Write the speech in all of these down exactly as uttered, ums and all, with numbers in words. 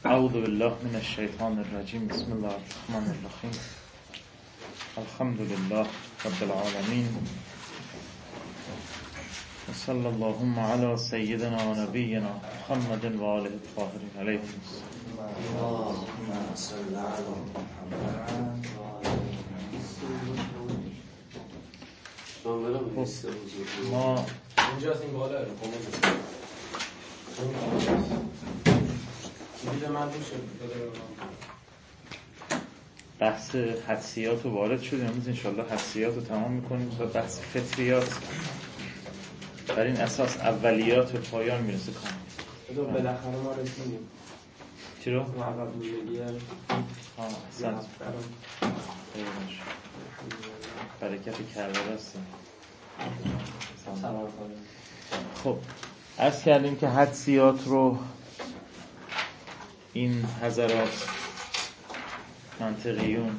اعوذ بالله من الشیطان الرجیم. بسم الله الرحمن الرحیم. الحمد لله رب العالمین و صلی اللهم علی سیدنا و نبینا محمد و آله الطاهرین علیهم اللهم صل علی محمد. ما اینجا از این بالا رو بحث حدسیات رو وارد شدیم. امروز انشالله حدسیات رو تمام میکنیم تا بحث فطریات. بر این اساس اولیات به پایان میرسه کامل. بالاخره ما رسیدیم. چی رو؟ ما عقب موندگی ها احسنت. برکت کربلا هستیم. خب عرض کردیم که حدسیات رو این حضرات منطقیون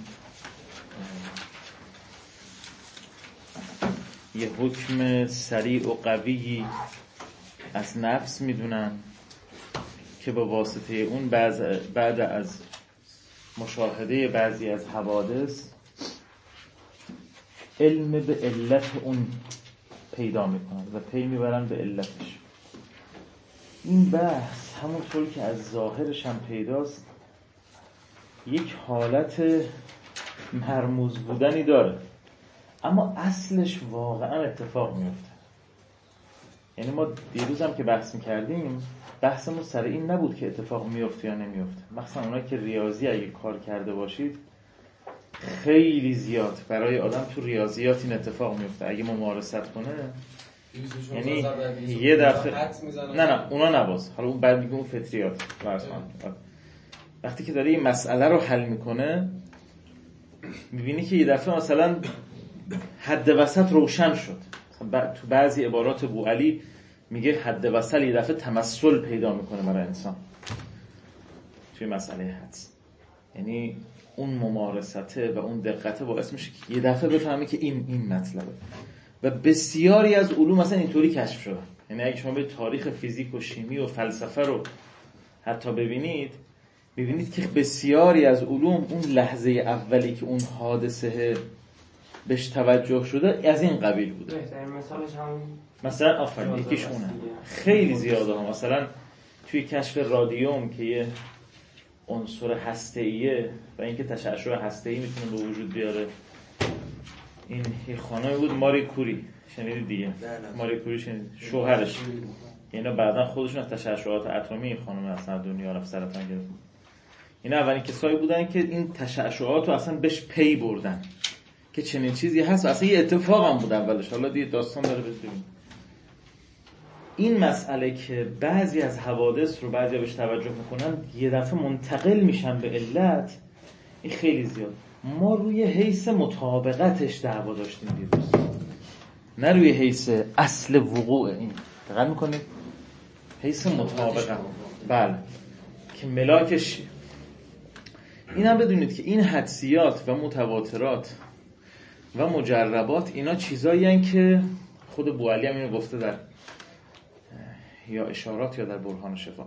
یه حکم سریع و قوی از نفس میدونن که با واسطه اون بعد از مشاهده بعضی از حوادث علم به علت اون پیدا میکنن و پی میبرن به علتش. این بحث همونطور که از ظاهرش هم پیداست یک حالت مرموز بودنی داره، اما اصلش واقعا اتفاق میفته. یعنی ما دیروز هم که بحث میکردیم بحثمون سر این نبود که اتفاق میفته یا نمیفته. مثلا اونایی که ریاضی اگه کار کرده باشید خیلی زیاد برای آدم تو ریاضیات این اتفاق میفته اگه ممارست کنه. یعنی یه دفعه نه نه اونا نباز، حالا اون بعد میگه اون فطریات. وقتی که داره این مسئله رو حل میکنه میبینی که یه دفعه مثلا حد وسط روشن شد. تو بعضی عبارات بوعلی میگه حد وسط یه دفعه تمثل پیدا میکنه برای انسان توی مسئله حدس. یعنی اون ممارسته و اون دقته باعث میشه که یه دفعه بفهمی که این این مطلبه. و بسیاری از علوم مثلا اینطوری کشف شدن. یعنی اگه شما به تاریخ فیزیک و شیمی و فلسفه رو حتی ببینید ببینید که بسیاری از علوم اون لحظه اولی که اون حادثه بهش توجه شده از این قبیل بوده. مثالش هم مثلا آفرین یکیش اونه. خیلی زیاده ها. مثلا توی کشف رادیوم که یه عنصر هسته‌ایه و اینکه تشعشع هسته‌ای میتونه به وجود بیاره. این یه خانمی بود ماری کوری، شنیدید دیگه؟ ماری کوری شنیدید؟ شوهرش. اینا بعداً خودشون از تشعشعات اتمی این خانم اصلا دنیا رفت سرطان گرفت. اینا اولین کسایی بودن که این تشعشعات رو اصلا بهش پی بردن که چنین چیزی هست. اصلا یه اتفاق هم بود اولش. حالا دیگه داستان داره ببینید. این مسئله که بعضی از حوادث رو بعضی بهش توجه میکنن یه دفعه منتقل میشن به علت، این خیلی زیاد. ما روی حیث مطابقتش دعوا داشتیم دیروز، نه روی حیث اصل وقوع. این دقیق میکنید؟ حیث مطابقت. بله که ملاکش. این هم بدونید که این حدسیات و متواترات و مجربات اینا چیزایی هستند که خود بوعلی هم اینو گفته در یا اشارات یا در برهان شفا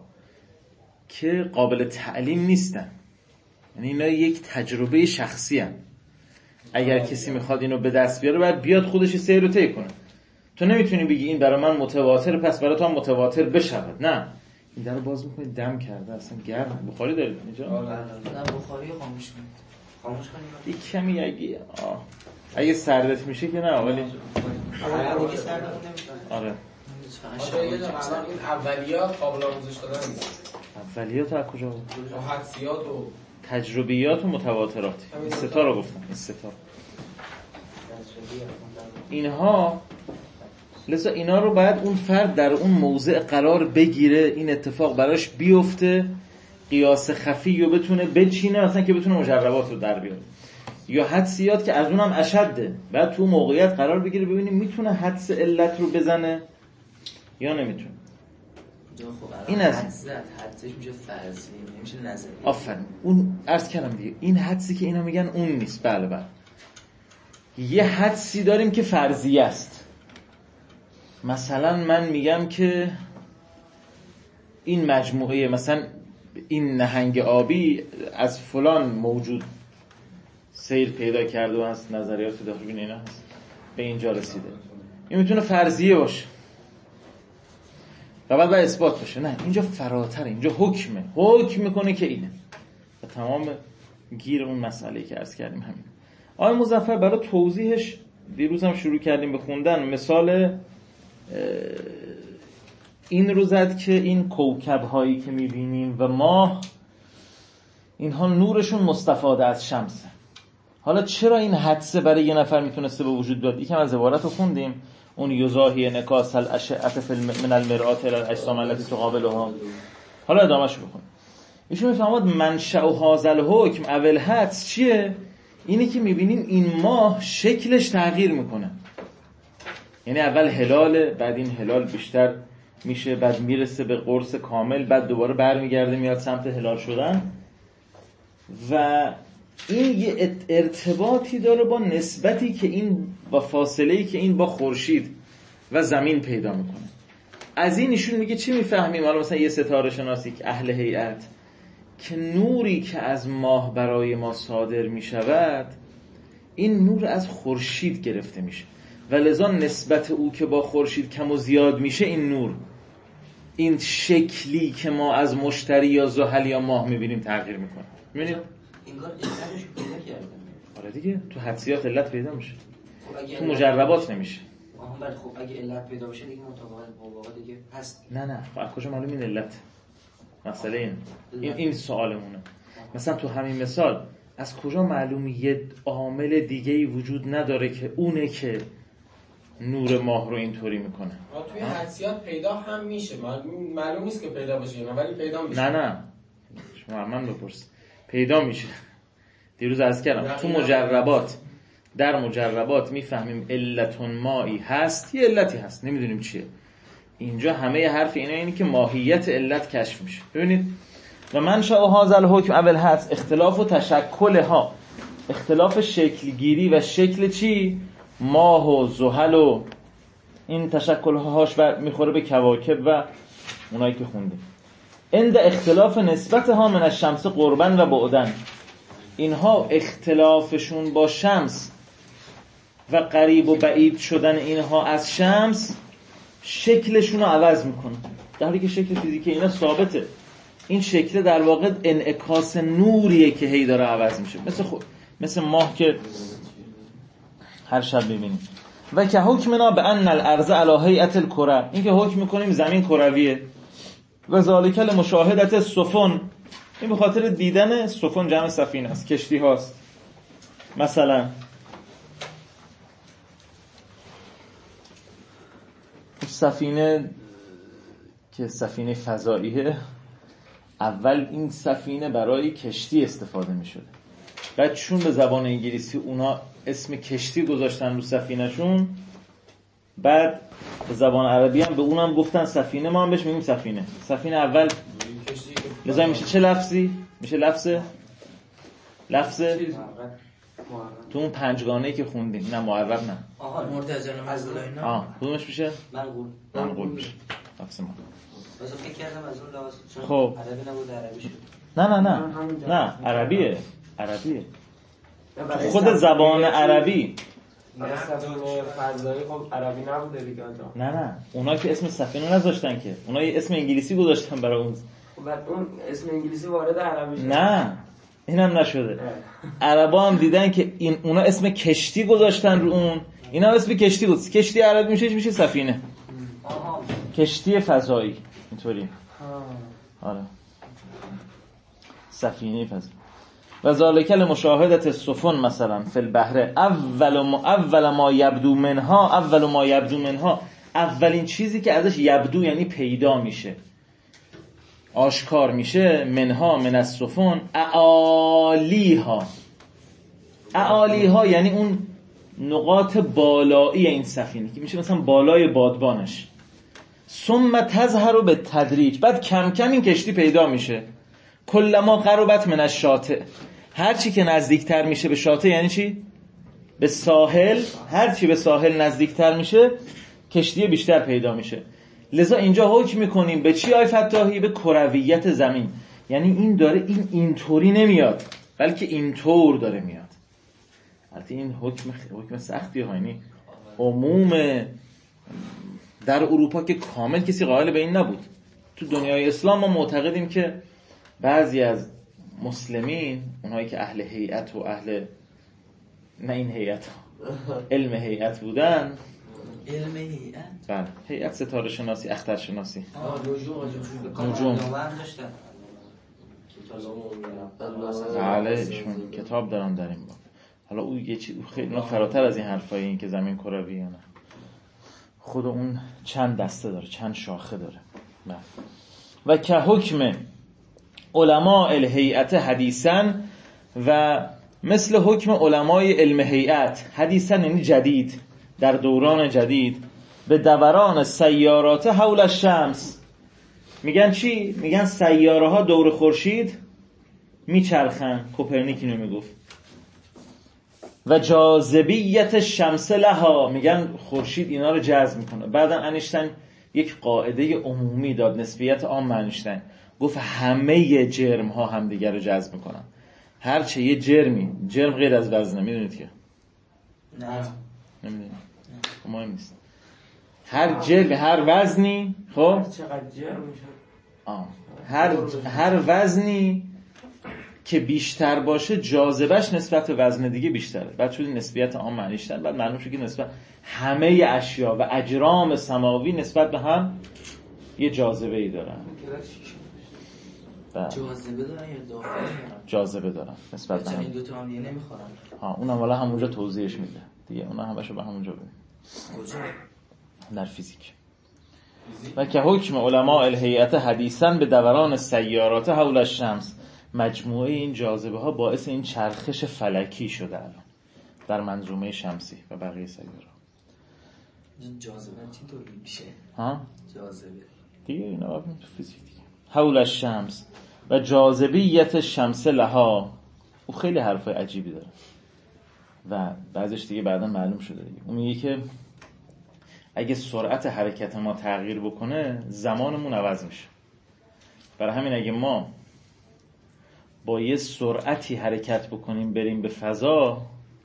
که قابل تعلیم نیستن. یعنی اینا یک تجربه شخصی هستند. اگر کسی میخواد اینو به دست بیاره باید بیاد خودش سیر رو طی کنه. تو نمیتونی بگی این برای من متواتر پس برای تو هم متواتر بشود. نه، این درو باز میکنید دم کرده اصلا گرم. بخاری دارید اینجا؟ نه بخاری خاموش کنید. خاموش کنید. یک کمی اگه آه. اگه سردت میشه که نه ولی اگه سردت نمیشه. آره. آره یه دقیقه الان این اولیات قابل آموزش دادن نیست. اولیات از کجا بود؟ حدسیات و تجربیات و متواترات. این سه تا رو گفتم. این سه تا. اینها لذا اینا رو باید اون فرد در اون موضع قرار بگیره، این اتفاق براش بیفته، قیاس خفی رو بتونه بچینه مثلا که بتونه مجربات رو در بیاره. یا حدسیات که از اونم اشده، بعد تو موقعیت قرار بگیره ببینیم میتونه حدس علت رو بزنه یا نمیتونه. این از حدسش میشه فرضی، نمیشه نظری. آفرین. اون عرض کردم دیگه این حدسی که اینا میگن اون نیست. بله بله. یه حدسی داریم که فرضی است. مثلا من میگم که این مجموعه مثلا این نهنگ آبی از فلان موجود سیر پیدا کرده و از نظریات داروین اینا هست به اینجا رسیده. این میتونه فرضیه باشه و بعد باید اثبات بشه. نه، اینجا فراتر، اینجا حکمه، حکم میکنه که اینه و تمام گیر اون مسئله که عرض کردیم همین. آقای مظفر برای توضیحش دیروز هم شروع کردیم به خوندن مثال این رو زد که این کوکب هایی که میبینیم و ماه، اینها نورشون مستفاده از شمسه. حالا چرا این حدسه برای یه نفر میتونسته به وجود بیاد؟ یکم از عبارت رو خوندیم، اون یزاهی نکاس الاشعه من المرآت الی الاجسام التي تقابلها. حالا ادامهش بخون. ایشون میفهمد منشأ هذا الحکم اول حدس چیه؟ اینی که میبینیم این ماه شکلش تغییر میکنه. یعنی اول هلاله، بعد این هلال بیشتر میشه، بعد میرسه به قرص کامل، بعد دوباره برمیگرده میاد سمت هلال شدن و این یه ارتباطی داره با نسبتی که این با فاصله‌ای که این با خورشید و زمین پیدا میکنه. از این ایشون میگه چی میفهمیم؟ حالا مثلا یه ستاره شناسی که اهل هیئت که نوری که از ماه برای ما صادر میشود این نور از خورشید گرفته میشه و لذا نسبت او که با خورشید کم و زیاد میشه، این نور، این شکلی که ما از مشتری یا زحل یا ماه میبینیم تغییر میکنه. میبینید؟ انگار علتش پیدا کردن. آره دیگه، تو حدسیات علت پیدا میشه، تو مجربات نمیشه. آها بعد خب اگه علت پیدا بشه دیگه مطابقت با واقع دیگه هست. نه نه، خب از کجا معلوم این علت؟ مسئله این این, این سوالمونه. مثلا تو همین مثال از کجا معلوم یه عامل دیگه‌ای وجود نداره که اونه که نور ماه رو اینطوری میکنه؟ توی حدسیات پیدا هم میشه، معلوم نیست که پیدا بشه نه، ولی پیدا میشه. نه نه، شما من بپرس. پیدا میشه. دیروز عرض کردم تو مجربات، در مجربات میفهمیم علتون مایی هست، یه علتی هست، نمیدونیم چیه. اینجا همه حرف اینه اینی که ماهیت علت کشف میشه. ببینید و منشأ هذا الحکم اول هست اختلاف و تشکلها، اختلاف شکلگیری و شکل چی؟ ماه و زحل و این تشکلهاش بر میخوره به کواکب و اونایی که خوندیم. عند اختلاف نسبتها من الشمس قربا و بعدن، اینها اختلافشون با شمس و قریب و بعید شدن اینها از شمس شکلشون رو عوض میکنه، در حالی که شکل فیزیکی اینا ثابته. این شکل در واقع انعکاس نوریه که هی داره عوض میشه، مثل خود مثل ماه که هر شب ببینیم. و که حکمنا به ان الارض علی هیئت الکره، این که حکم میکنیم زمین کرویه. و ذالک لمشاهدت السفن، این به خاطر دیدن سفن، جمع سفینه است، کشتی هاست. مثلا سفینه که سفینه فضاییه، اول این سفینه برای کشتی استفاده می شده، بعد چون به زبان انگلیسی اونا اسم کشتی گذاشتن رو سفینهشون، بعد به زبان عربی هم به اونم گفتن سفینه، ما هم بهش میگیم سفینه. سفینه اول لذا میشه چه لفظی؟ میشه لفظه؟ لفظه؟ تو اون پنجگانه‌ای که خوندیم. نه معرب نه. آها مرتجع مزدور اینا. آه کدومش میشه؟ منقول. منقول میشه. لفظ ما. واسه فکر کردم از اون لحاظ خب عربی نبود عربی شد. نه نه نه. نه عربیه. عربیه. خود زبان عربی. نه سفینه فضایی خب عربی نبوده دیگه آنجا. نه نه، اونا که اسم سفینه نذاشتن که، اونا یه اسم انگلیسی گذاشتن برای اون. بعد اون اسم انگلیسی وارد عربی شد. نه اینم نشده. عربا هم دیدن که این اونا اسم کشتی گذاشتن رو اون، اینا اسم کشتی گذاشتن. کشتی عربی میشه میشه سفینه. آها کشتی فضایی اینطوری. آره سفینه فضایی. و ذالک لمشاهدت السفن مثلا فی البحر اول ما اول ما یبدو منها اول ما یبدو منها اولین چیزی که ازش یبدو یعنی پیدا میشه، آشکار میشه، منها من السفن اعالیها. اعالیها یعنی اون نقاط بالایی این سفینه که میشه مثلا بالای بادبانش. ثم تظهر به تدریج، بعد کم کم این کشتی پیدا میشه. کلما قربت من الشاطئ، هر چی که نزدیکتر میشه به شاطئ یعنی چی؟ به ساحل. هر چی به ساحل نزدیکتر میشه کشتی بیشتر پیدا میشه. لذا اینجا حکم میکنیم به چی آی فتاحی؟ به کرویت زمین. یعنی این داره این اینطوری نمیاد بلکه اینطور داره میاد. البته این حکم حکم سختی ها، یعنی عموم در اروپا که کامل کسی قائل به این نبود. تو دنیای اسلام ما معتقدیم که بعضی از مسلمین، اونهایی که اهل هیئت و اهل نه این هیئت علم هیئت بودن، علم هیئت بله هیئت ستاره شناسی، اختر شناسی، نجوم بله ایشون کتاب دارن در این باب. حالا او یه چیز خیلی فراتر از این حرفایی، این که زمین کروی یا نه، خود اون چند دسته داره، چند شاخه داره. بله. و که حکم علماء الهیئت حدیثاً، و مثل حکم علمای علم هیئت حدیثاً یعنی جدید، در دوران جدید، به دوران سیارات حول الشمس. میگن چی؟ میگن سیاره ها دور خورشید میچرخن، کوپرنیک اینو میگفت. و جاذبیت شمس لها، میگن خورشید اینا رو جذب میکنه. بعدن انیشتین یک قاعده عمومی داد، نسبیت عام انیشتین گفت همه جرم ها هم دیگر رو جذب میکنن. هرچه یه جرمی، جرم غیر از وزنه، میدونید که؟ نه نمیدونید؟ مهم نیست. هر جرم، هر وزنی، خب چقدر جرم میشه؟ آه. هر هر وزنی که بیشتر باشه جاذبهش نسبت به وزن دیگه بیشتره. بعد شد نسبیت عام معنیش داد. بعد معلوم شد که نسبت همه اشیا و اجرام سماوی نسبت به هم یه جاذبه ای دارن. جاذبه دارن یا دافعه؟ جاذبه دارن نسبت به هم. این دو تا هم دیگه نمیخورن. ها اونم والا همونجا توضیحش میده دیگه. اونا همشو به همونجا ببین. کجا؟ در فیزیک. و که حکم علماء الهیئت حدیثاً به دوران سیارات حول الشمس، مجموعه این جاذبه ها باعث این چرخش فلکی شده الان در منظومه شمسی و بقیه سیاره. جاذبه چی طور میشه؟ ها؟ جاذبه دیگه اینا باید تو فیزیک دیگه. حول الشمس و جاذبیت شمس لها. او خیلی حرفای عجیبی داره و بعضیش دیگه بعدا معلوم شده دیگه. اون میگه که اگه سرعت حرکت ما تغییر بکنه زمانمون عوض میشه. برای همین اگه ما با یه سرعتی حرکت بکنیم بریم به فضا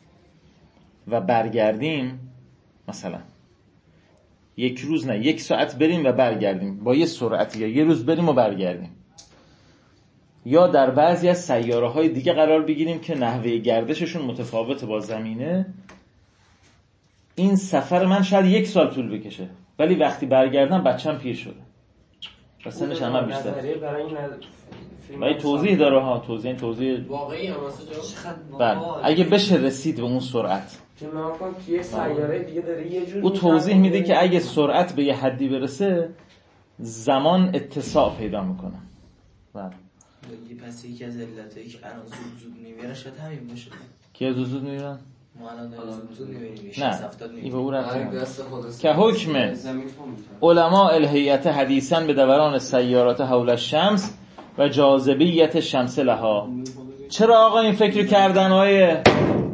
و برگردیم، مثلا یک روز نه یک ساعت بریم و برگردیم با یه سرعتی، یا یه روز بریم و برگردیم، یا در بعضی از سیاره‌های دیگه قرار بگیریم که نحوه گردششون متفاوته با زمینه، این سفر من شاید یک سال طول بکشه ولی وقتی برگردم بچه‌م پیر شده و سنش هم بیشتر. ولی توضیح داره ها، توضیح توضیح واقعی هم واسه بله اگه بشه رسید به اون سرعت. که ما کن توی سیاره دیگه داره یه جور او توضیح میده که اگه سرعت به یه حدی برسه زمان اتساع پیدا میکنه. بله یه پس یکی از علتایی که الان زود زود میمیرن شاید همین باشه. کی زود زود میمیرن؟ ما الان زود زود میمیریم. نه این به او رفت که حکم علماء علماء الهیئت حدیثاً به دوران سیارات حول الشمس و جاذبیت شمس لها. چرا آقا این فکر کردن آیه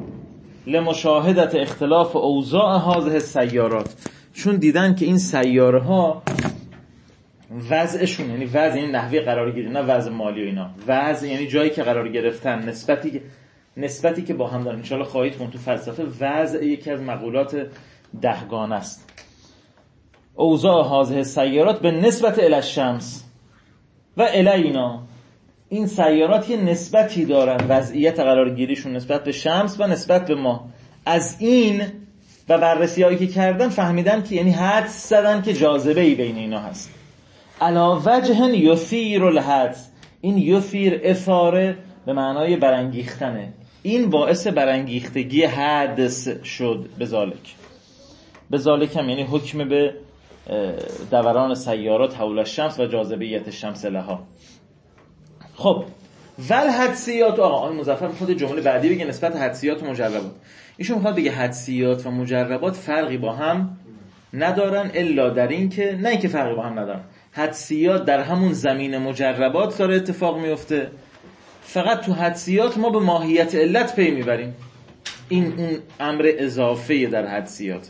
لمشاهدت اختلاف اوضاع هذه السیارات؟ چون دیدن که این سیاره ها وضعشون، یعنی وضع یعنی نحوه قرار گیری، نه وضع مالی و اینا، وضع یعنی جایی که قرار گرفتن، نسبتی که نسبتی که با هم دارن. ان شاء الله خواهید خوند تو فلسفه وضع یکی از مقولات دهگانه است. اوضاع هذه السیارات به نسبت الی الشمس و الینا، این سیارات یه نسبتی دارن، وضعیت قرارگیریشون نسبت به شمس و نسبت به ما. از این و بررسی هایی که کردن فهمیدن که یعنی حدس زدن که جاذبه‌ای بین اینا هست. علا وجه یثیر الحدس، این یثیر اثاره به معنای برانگیختنه، این باعث برانگیختگی حدس شد. بذالک بذالک هم یعنی حکم به دوران سیارات حول الشمس و جاذبیت شمس لها. خب ول حدسیات، آقا آن مظفر خود جمله بعدی بگه نسبت حدسیات و مجربات. ایشون میخواد بگه حدسیات و مجربات فرقی با هم ندارن، الا در این که نه اینکه فرقی با هم ندارن، حدسیات در همون زمین مجربات داره اتفاق میفته، فقط تو حدسیات ما به ماهیت علت پی میبریم. این اون امر اضافه در حدسیات.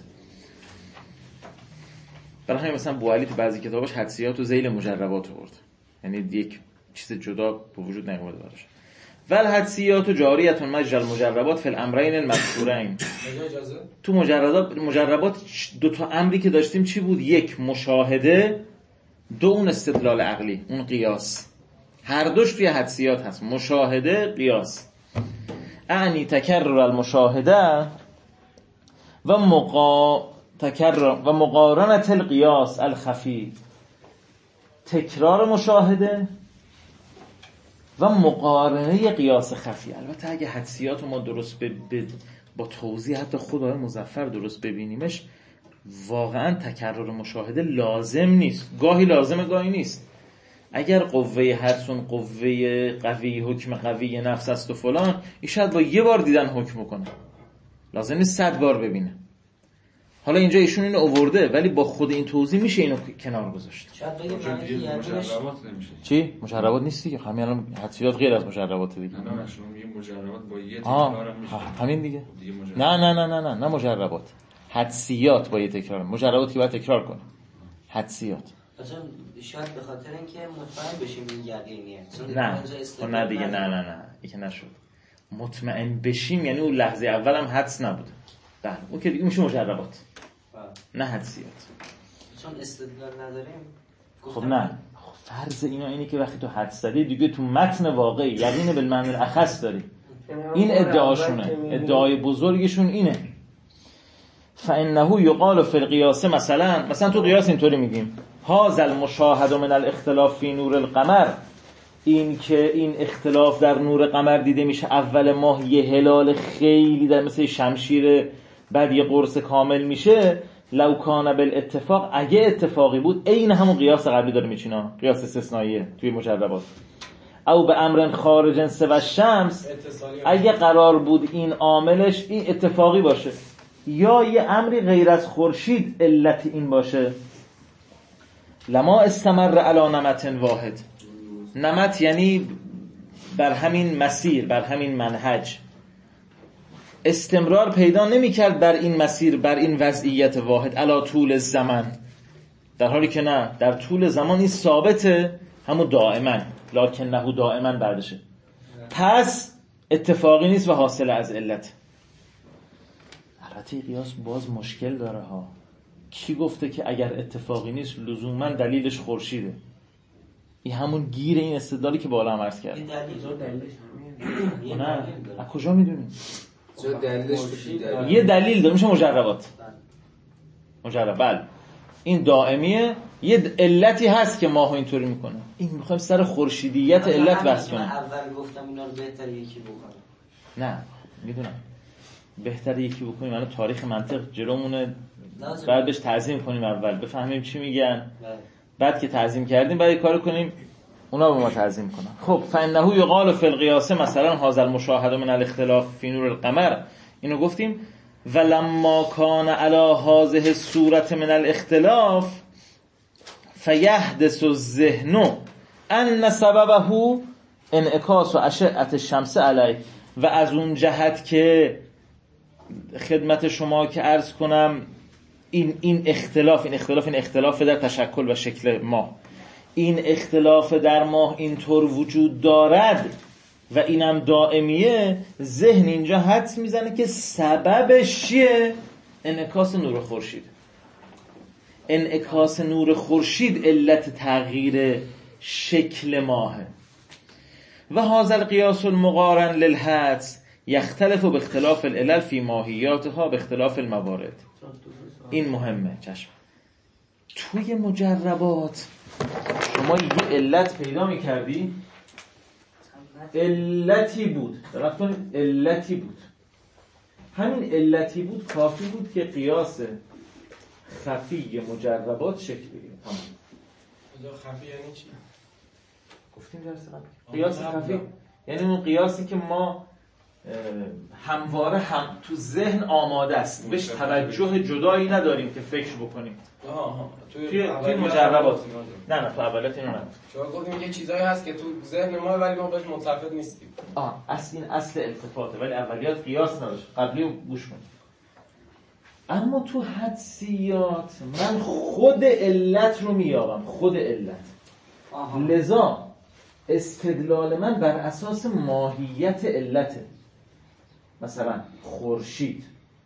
برای همین مثلا بوعلی تو بعضی کتاباش حدسیات و ذیل مجربات آورد، یعنی یک چیز جدا به وجود نیامده براش. ول حدسیات جاریه مجرى المجربات فی الامرین المذکورین. تو مجربات مجربات دو تا امری که داشتیم چی بود؟ یک مشاهده، دو اون استدلال عقلی، اون قیاس. هر دوش توی حدسیات هست، مشاهده، قیاس. اعنی تکرر المشاهده و مقا تکرر و مقارنه القیاس الخفی. تکرار مشاهده و مقارنه قیاس خفی. البته اگه حدسیات ما درست ب... ب... با توضیح حتی خدای مظفر درست ببینیمش، واقعا تکرار مشاهده لازم نیست. گاهی لازمه، گاهی نیست. اگر قوه حدسون قوه قوی، حکم قوی نفس است و فلان، این شاید با یه بار دیدن حکم کنه، لازم نیست صد بار ببینه. حالا اینجا ایشون اینو آورده، ولی با خود این توضیح میشه اینو کنار گذاشت. شاید بگیم مجربات نمیشه. چی؟ مجربات نیست دیگه. همین الان حدسیات غیر از مجربات دیگه. نه نه شما میگید مجربات با یه تکرار هم میشه. همین دیگه. نه نه نه نه نه نه مجربات. حدسیات با یه تکرار. مجربات که باید تکرار کنه. حدسیات. اصلا شاید به خاطر اینکه مطمئن بشیم این یقینیه. نه. خب نه دیگه نه نه نه. این که نشد. مطمئن بشیم یعنی اون لحظه اولم حدس نبود. بله. اون که دیگه میشه مجربات. نه حدسیات. چون استدلال نداریم. خب نه. فرض اینا اینه که وقتی تو حدس زدی دیگه تو متن واقعی یقین بالمعنی الاخص داری. این ادعاشونه. ادعای بزرگشون اینه. فانه یقال فی القیاس مثلا مثلا تو قیاس اینطوری میگیم هذا المشاهد من الاختلاف فی نور القمر. این که این اختلاف در نور قمر دیده میشه اول ماه یه هلال خیلی در مثل شمشیر، بعد یه قرص کامل میشه. لو کان بالاتفاق، اگه اتفاقی بود، این همون قیاس قبلی داره میچینا، قیاس استثنائیه توی مجربات. او به امر خارج سوى الشمس، اگه قرار بود این عاملش این اتفاقی باشه یا یه امری غیر از خورشید علت این باشه، لما استمر علی نمط واحد. نمط یعنی بر همین مسیر، بر همین منهج استمرار پیدا نمی کرد بر این مسیر، بر این وضعیت واحد علا طول زمان، در حالی که نه، در طول زمان این ثابته، همون دائما، لکن نهو دائما بعدشه، پس اتفاقی نیست و حاصل از علت. البته قیاس باز مشکل داره ها. کی گفته که اگر اتفاقی نیست لزوما دلیلش خورشیده؟ این همون گیر این استدلالی که بالا هم عرض کردم. این دلیلش همین. نه، از کجا میدونیم؟ چه دلیلش دلیل. یه دلیل داره، میشه مجربات. مجرب، بله. این دائمیه، یه علتی هست که ماهو اینطوری میکنه. این میخوایم سر خورشیدیت علت بحث کنیم. اول گفتم اینا رو بهتره یکی بکنم. نه، میدونم. بهتره یکی بکنیم. الان تاریخ منطق جلومونه، بعد بهش تعظیم کنیم، اول بفهمیم چی میگن. بعد که تعظیم کردیم بعد کار کنیم اونا به ما تعظیم کنن. خب فانه یقال فی القیاس مثلا هذا المشاهد من الاختلاف فی نور القمر، اینو گفتیم. ولما کان علی هذه الصورة من الاختلاف فیحدث الذهن ان سببه انعکاس اشعه الشمس علیه. و از اون جهت که خدمت شما که عرض کنم این این اختلاف این اختلاف این اختلاف در تشکل و شکل ماه، این اختلاف در ماه اینطور وجود دارد و اینم دائمیه، ذهن اینجا حدس میزنه که سببش چیه؟ انعکاس نور خورشید. انعکاس نور خورشید علت تغییر شکل ماهه. و هذا القیاس المقارن للحدس یختلف به اختلاف العلل فی ماهیاتها به اختلاف الموارد. این مهمه. چشم توی مجربات شما یه علت پیدا میکردی، علتی بود، طرف کنید علتی بود، همین علتی بود کافی بود که قیاس خفی مجربات شکل بگیره. تمام. خفی یعنی چی؟ گفتیم درس قبل. قیاس خفی یعنی اون قیاسی که ما همواره هم تو ذهن آماده است، بهش توجه جدایی نداریم که فکر بکنیم. آها توی توی مجربات. نه نه تو اولیات اینو نگفت. شما گفتیم یه چیزایی هست که تو ذهن ما ولی ما بهش ملتفت نیستیم. آه اصل این اصل التفاته، ولی اولیات قیاس نداشت. قبلی رو گوش کن. اما تو حدسیات من خود علت رو میابم، خود علت. آها. لذا استدلال من بر اساس ماهیت علته. مثلا خورشید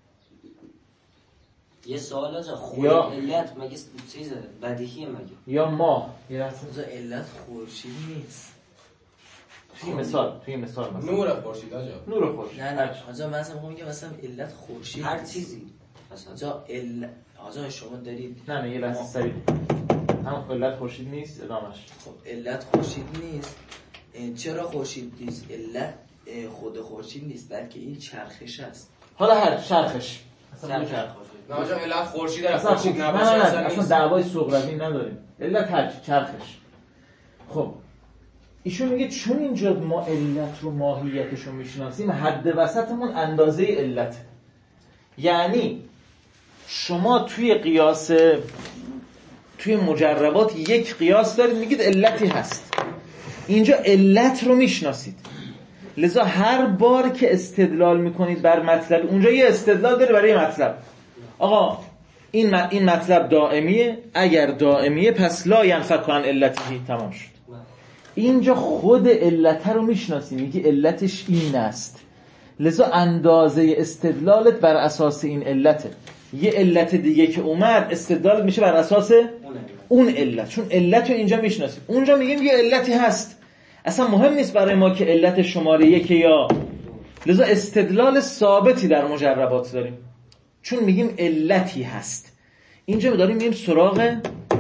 یه سوال آجا خود یا علت مگه چیزه بدیهیه مگه یا ماه یه آجا علت خورشید نیست. توی مثال توی مثال مثلا نور خورشید آجا نور خورشید نه نه آجا من اصلا میگم که مثلا علت خورشید هر چیزی مثلا آجا علت آجا شما دارید نه نه یه لحظه سریع هم علت خورشید نیست ادامش. خب علت خورشید نیست. چرا خورشید نیست؟ علت خود خورشید نیست بلکه این چرخش است. حالا هر چرخش اصلا چرخش نه آجا علت خورشید در اصلا خورشید نه نباشه نه اصلا نه اصلا نیست. دعوای صغروی نداریم. علت هر چرخش. خب ایشون میگه چون اینجا ما علت رو ماهیتش رو میشناسیم حد وسطمون اندازه علت. یعنی شما توی قیاس توی مجربات یک قیاس دارید میگید علتی هست. اینجا علت رو میشناسید، لذا هر بار که استدلال میکنید بر مطلب اونجا یه استدلال داره برای مطلب. آقا این این مطلب دائمیه، اگر دائمیه پس لا ینفک عن علتی، تمام شد. اینجا خود علت رو میشناسی، میگی علتش این است، لذا اندازه استدلالت بر اساس این علته. یه علت دیگه که اومد استدلال میشه بر اساس اون علت، چون علت رو اینجا میشناسیم. اونجا میگیم یه علتی هست، اصلا مهم نیست برای ما که علت شماره یک یا، لذا استدلال ثابتی در مجربات داریم چون میگیم علتی هست. اینجا داریم میگیم سراغ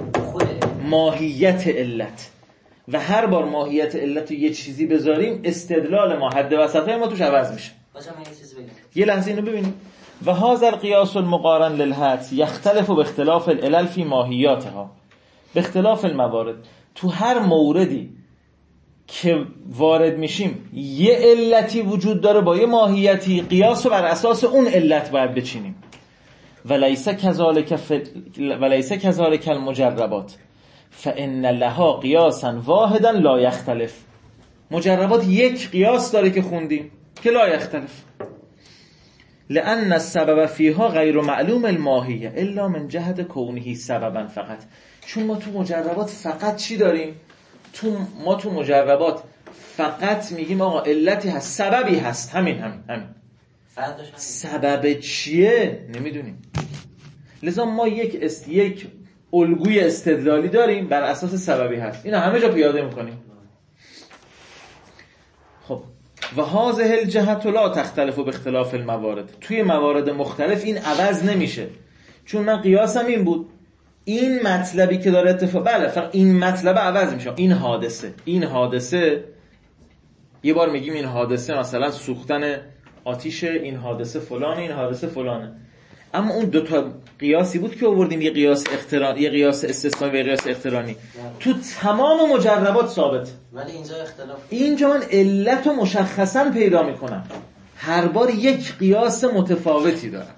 ماهیت علت و هر بار ماهیت علت رو یه چیزی بذاریم استدلال ما حد وسطای ما توش عوض میشه. یه لحظه اینو ببینیم. و هذا القیاس المقارن للحدس یختلف باختلاف العلل فی ماهیاتها باختلاف الموارد. تو هر موردی که وارد میشیم یه علتی وجود داره با یه ماهیتی، قیاس رو بر اساس اون علت باید بچینیم. ولیس کذالک ف... ولیس کذالک المجربات فان لها قیاسا واحدا لا یختلف. مجربات یک قیاس داره که خوندیم که لا یختلف، لأن السبب فيها غیر معلوم الماهیه الا من جهت کونه سببا فقط. چون ما تو مجربات فقط چی داریم؟ تو ما تو مجربات فقط میگیم آقا علتی هست، سببی هست، همین همین همین. سبب چیه نمیدونیم. لذا ما یک است یک الگوی استدلالی داریم بر اساس سببی هست، اینا همه جا پیاده میکنیم. خب و هذه الجهت لا تختلف باختلاف الموارد. توی موارد مختلف این عوض نمیشه، چون من قیاسم این بود، این مطلبی که داره اتفاق، بله فقط این مطلب عوض میشه. این حادثه این حادثه یه بار میگیم این حادثه مثلا سوختن آتیشه، این حادثه فلانه، این حادثه فلانه. اما اون دو تا قیاسی بود که آوردیم، یه قیاس اقترانی، یه قیاس استثنایی و یه قیاس اقترانی، تو تمام مجربات ثابت. ولی اینجا اختلاف، اینجا من علت رو مشخصا پیدا میکنم، هر بار یک قیاس متفاوتی دارم.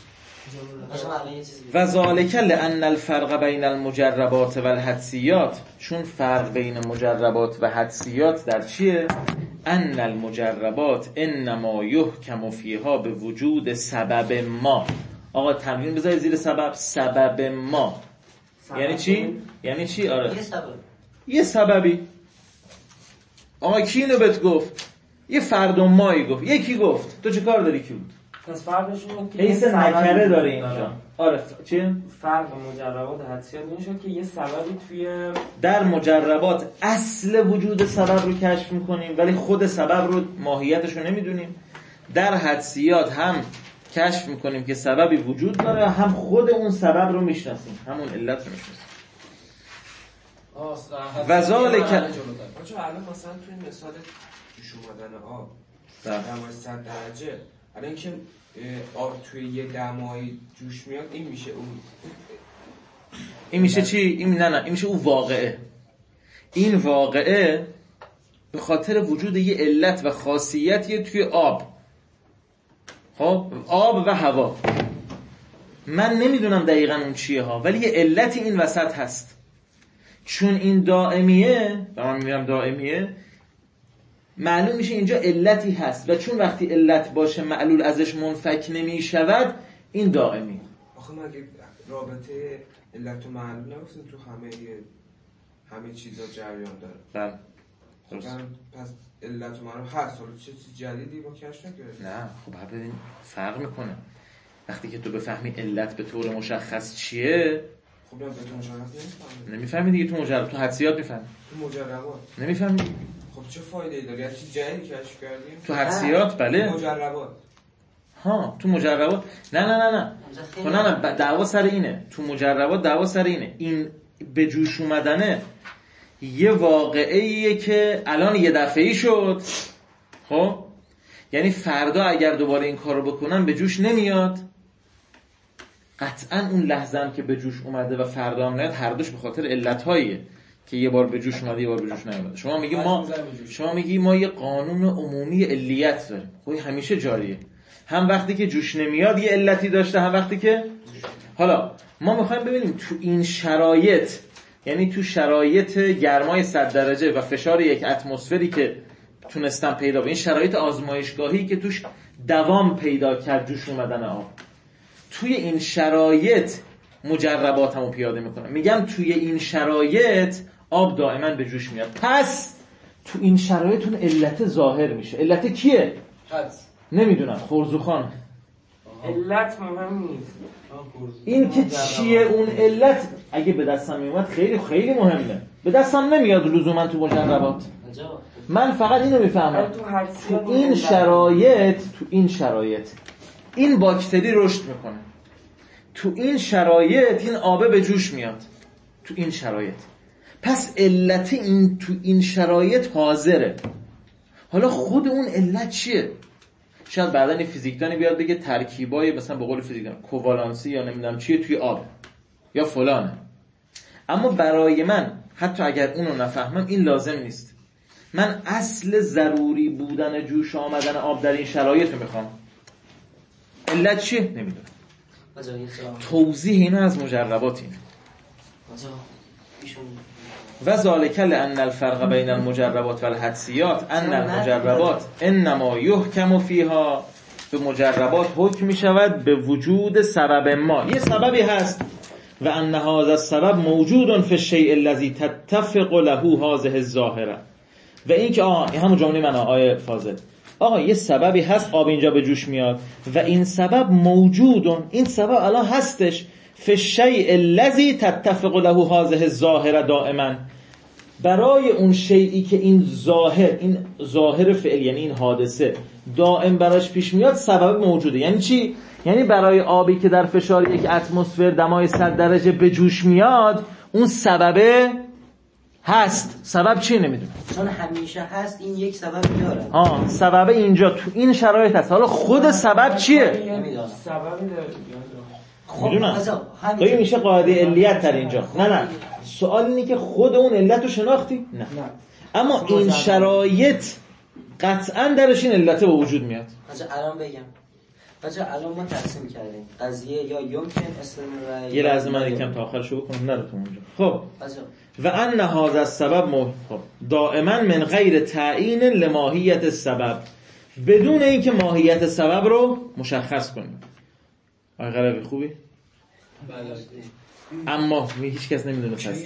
و ذالک لأن الفرق بین المجربات و الحدسیات. چون فرق بین مجربات و حدسیات در چیه؟ ان المجربات انما یحکم فیها به وجود سبب ما. آقا تمرین بذاری زیر سبب، سبب ما سبب یعنی چی؟ یعنی چی؟ آره یه سبب، یه سببی. آقا کی اینو بهت گفت؟ یه فرد و مایی گفت، یکی گفت، تو چه کار داری کی بود؟ پس فرقشون اینه که حیث نکره داره اینجا. آره ف... چی؟ فرق مجربات حدسیات میشه که یه سببی توی در مجربات اصل وجود سبب رو کشف میکنیم ولی خود سبب رو ماهیتش رو نمیدونیم. در حدسیات هم کشف میکنیم که سببی وجود داره، هم خود اون سبب رو میشناسیم، همون علت رو میشناسیم. و ذالک چون الان مثلا توی مثال جوش اومدن آب دمای صد درجه، الان که آب توی یه دمای جوش میاد، این میشه اون این میشه چی؟ این نه نه این میشه اون واقعه. این واقعه به خاطر وجود یه علت و خاصیتیه توی آب. خب آب و هوا، من نمیدونم دقیقاً اون چیه ها، ولی یه علتی این وسط هست. چون این دائمیه و من میگم دائمیه، معلوم میشه اینجا علتی هست و چون وقتی علت باشه معلول ازش منفک نمیشود، این دائمی. آخه مگه رابطه علت و معلول نگفتن تو همه همه چیزا جریان داره؟ بله درست. پس علت منو هست، حالا چه چیز جدیدی با کشف نکردی؟ نه خب ببین فرق میکنه. وقتی که تو بفهمی علت به طور مشخص چیه، خب نه به طور مشخص نمیفهمی. نمیفهمی دیگه. تو مجرد تو حدسیات میفهمی. تو مجربات نمیفهمی. خب چه فایده ای داره؟ یعنی چیز جدیدی کشف کردیم؟ تو حدسیات بله. تو مجربات. ها تو مجربات نه نه نه نه. تو نه نه دعوا سر اینه. تو مجربات دعوا سر اینه. این به جوش اومدنه یه واقعه‌ایه که الان یه دفعه‌ای شد. خب یعنی فردا اگر دوباره این کارو بکنن به جوش نمیاد. قطعا اون لحظه هم که به جوش اومده و فردا هم نیاد، هر دوش به خاطر علت‌هاییه که یه بار به جوش اومده یه بار به جوش نیومده. شما میگی ما شما میگی ما یه قانون عمومی علیت داریم. خب همیشه جاریه. هم وقتی که جوش نمیاد یه علتی داشته، هم وقتی که حالا ما میخوایم ببینیم تو این شرایط، یعنی تو شرایط گرمای صد درجه و فشار یک اتمسفری که تونستم پیدا کنم، این شرایط آزمایشگاهی که توش دوام پیدا کرد جوش اومدن آب، توی این شرایط مجرباتمو پیاده میکنم. میگم توی این شرایط آب دائما به جوش میاد. پس تو این شرایط اون علت ظاهر میشه. علت کیه؟ حدس. نمیدونم. خرزوخان. علت مهم نیست. این که چیه اون علت اگه به دستم میومد خیلی خیلی مهمه. به دستم نمیاد لزوما تو مجربات. من فقط اینو میفهمم تو این شرایط تو این شرایط این باکتری رشد میکنه، تو این شرایط این آبه به جوش میاد، تو این شرایط. پس علت این تو این شرایط حاضره. حالا خود اون علت چیه؟ شاید بعداً این فیزیکدانی بیاد بگه ترکیبای مثلا به قول فیزیکدان کووالانسی یا نمیدونم چیه توی آب یا فلانه. اما برای من حتی اگر اونو نفهمم این لازم نیست. من اصل ضروری بودن جوش آمدن آب در این شرایط رو میخوام. علت چیه؟ نمیدونم. توضیح اینا از مجربات اینه. و ذالک لأن الفرق بین المجربات و الحدسیات ان المجربات انما یحکم فیها، به مجربات حکم می شود به وجود سبب ما، یه سببی هست. و ان هذا السبب موجود فی الشیء الذی تتفق له هذه الظاهره. و این که آه این همون جمله من آیه فاضل، آقا یه سببی هست آب اینجا به جوش میاد و این سبب موجودون، این سبب الان هستش فی الشیء الذی تتفق له هذه الظاهره دائما، برای اون شیئی که این ظاهر این ظاهر فعل یعنی این حادثه دائم براش پیش میاد سبب موجوده. یعنی چی؟ یعنی برای آبی که در فشار یک اتمسفر دمای صد درجه به جوش میاد اون سببه هست. سبب چی نمیدونم، چون همیشه هست این یک سبب داره. آه سبب اینجا تو این شرایط هست. حالا خود سبب چیه؟ نمیدونم. سببی داره. خب میدونم. خیلی میشه قاعده علیت در اینجا. نه نه. سوال اینه که خود اون علت رو شناختی؟ نه. اما این شرایط قطعا درش این علت به وجود میاد. حاجا الان بگم. حاجا الان ما تقسیم کردیم. قضیه یا یمکن استمرار. یه لحظه من یکم تا آخرشو بکنم نره تو اونجا. خب. حاجا و ان هذا السبب مو خب دائما من غیر تعیین لماهیت السبب، بدون اینکه ماهیت سبب رو مشخص کنیم. آقا غربی خوبی؟ اما هیچ کس نمیدونه پس.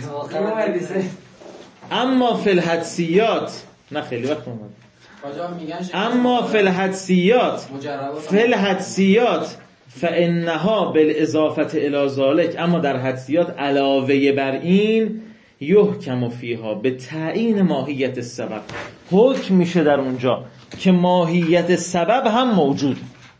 اما فی الحدسیات نه خیلی وقت اومد. اما فی الحدسیات فی الحدسیات فانها بالاضافه الی ذلک، اما در حدسیات علاوه بر این یحکم فیها به تعیین ماهیت السبب، حکم میشه در اونجا که ماهیت سبب هم موجود.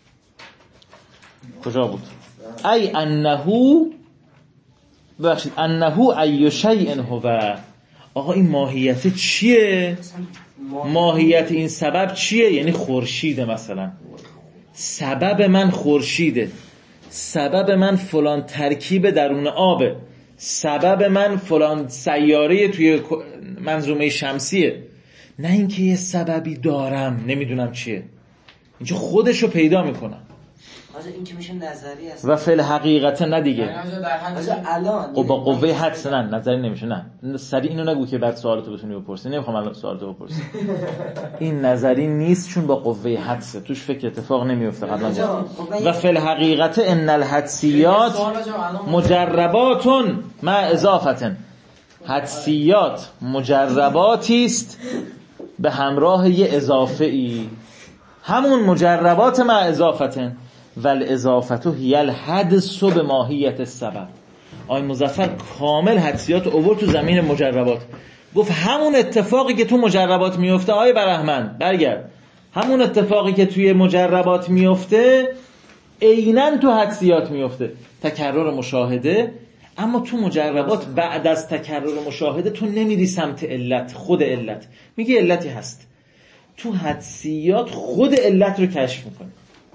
کجا بود؟ ای انه ببخشید انه ای شیء هو. آقا این ماهیت چیه؟ ماهیت این سبب چیه؟ یعنی خورشیده. مثلا سبب من خورشیده، سبب من فلان ترکیب درون آبه، سبب من فلان سیاره توی منظومه شمسیه. نه اینکه یه سببی دارم نمیدونم چیه. اینجا خودشو پیدا میکنم. این که میشه نظری است و فعل حقیقت نه دیگه. الان با قوه حدس نه نظری نمیشه. نه سریع اینو نگو که بعد سوالاتو بتونی بپرسی. نمیخوام الان سوالاتو بپرسی. این نظری نیست چون با قوه حدس توش فکر اتفاق نمیفته قبلا. و فعل حقیقت ان الحدسیات مجربات مع اضافه. حدسیات مجرباتی است به همراه یه اضافه ای، همون مجربات مع اضافتن والاضافه هی الحدس به ماهیت السبب. آقای مظفر کامل حدسیات اوورد تو زمین مجربات، گفت همون اتفاقی که تو مجربات میفته، آقای برحمن برگرد، همون اتفاقی که توی مجربات میفته عیناً تو حدسیات میفته، تکرار مشاهده. اما تو مجربات بعد از تکرار مشاهده تو نمیری سمت علت، خود علت، میگه علتی هست. تو حدسیات خود علت رو کشف میکنه،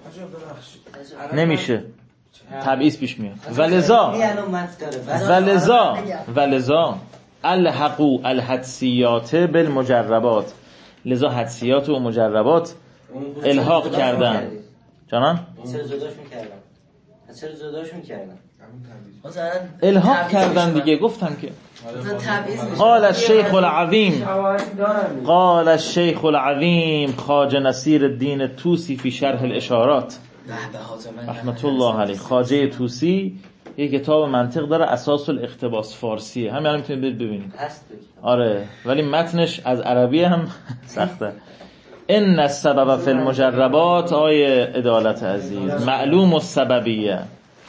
نمیشه، تبعیض پیش میاد. ولذا ولذا ولذا الحقوا الحدسیات بالمجربات، لذا حدسیات و مجربات الحاق کردن. جانم چرا جداش میکردن؟ چرا جداش میکردن؟ الحاق کردن دیگه. گفتم که قال الشیخ العظیم قال الشیخ العظیم خواجه نصیر الدین طوسی فی شرح الاشارات رحمت الله علیه. خواجه طوسی یه کتاب منطق داره، اساس الاقتباس، فارسیه، همین الان میتونید ببینید. آره ولی متنش از عربی هم سخته. ان السبب فی المجربات، آیه عدالت عزیز، معلوم السببیه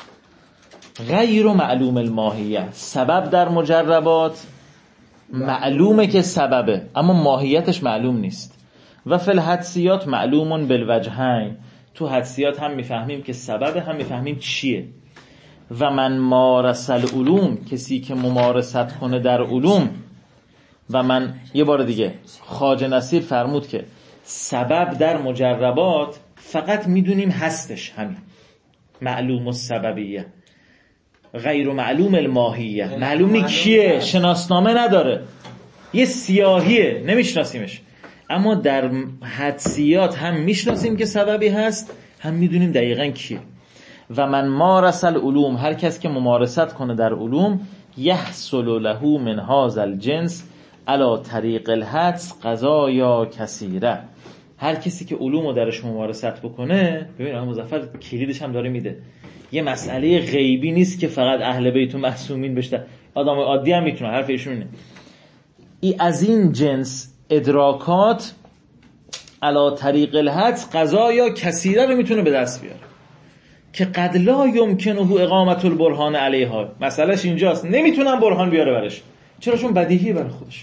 غیر معلوم الماهیه. سبب در مجربات معلومه که سببه اما ماهیتش معلوم نیست. و فی الحدسیات معلومون بالوجهین، تو حدسیات هم میفهمیم که سببه، هم میفهمیم چیه. و من مارس العلوم، کسی که ممارست کنه در علوم. و من یه بار دیگه خواجه نصیر فرمود که سبب در مجربات فقط میدونیم هستش، همین معلوم السببیه غیر معلوم الماهیه. معلوم نی کیه، شناسنامه نداره، یه سیاهیه نمیشناسیمش. اما در حدسیات هم میشناسیم که سببی هست، هم میدونیم دقیقاً کیه. و من مارس العلوم، هر کس که ممارست کنه در علوم، یحصل له من هذا الجنس علی طریق الحدس قضایا کثیره. هر کسی که علومو درش ممارست بکنه، ببین آقا مظفر کلیدش هم داره میده، یه مسئله غیبی نیست که فقط اهل بیت و معصومین بشته، آدم عادی هم میتونه. حرف ایشون اینه، ای از این جنس ادراکات علی طریق الحدس قضایا کثیره رو میتونه به دست بیاره که قد لا یمکنه اقامت البرهان علیها. مسئلهش اینجاست، نمیتونن برهان بیاره برش. چرا؟ چون بدیهی برای خودش،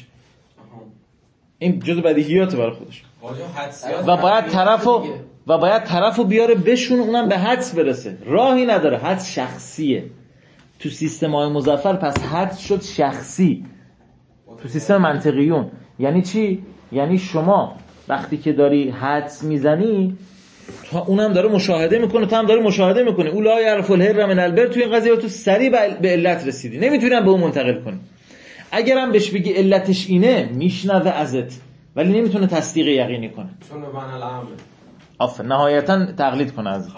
این جزء بدیهیات برای خودش. و باید طرفو و باید طرفو بیاره بشون، اونم به حدس برسه. راهی نداره، حدس شخصیه تو سیستم های مظفر. پس حدس شد شخصی تو سیستم منطقیون. یعنی چی؟ یعنی شما وقتی که داری حدس میزنی، تو اونم داره مشاهده میکنه، تو هم داری مشاهده میکنی. او لا یعرف الهر من البر، تو این قضیه تو سریع به علت رسیدی، نمیتونم به اون منتقل کنی. اگرم بهش بگی علتش اینه، میشنوه ازت ولی نمیتونه تصدیق یقینی کنه، چون من الامر آف نهایتا تقلید کنه ازت.